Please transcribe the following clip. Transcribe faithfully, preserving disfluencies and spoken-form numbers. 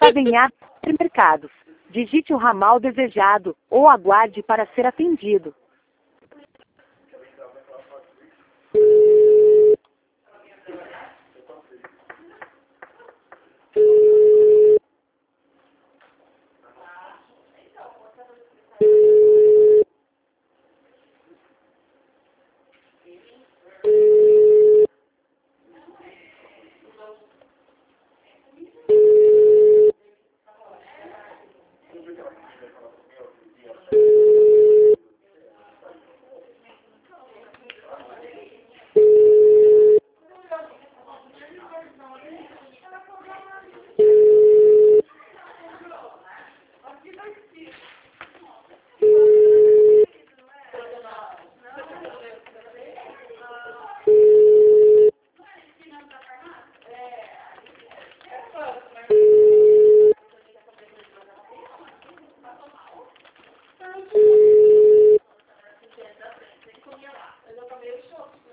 Estava em atos supermercados. Digite o ramal desejado ou aguarde para ser atendido. Eu acabei o show.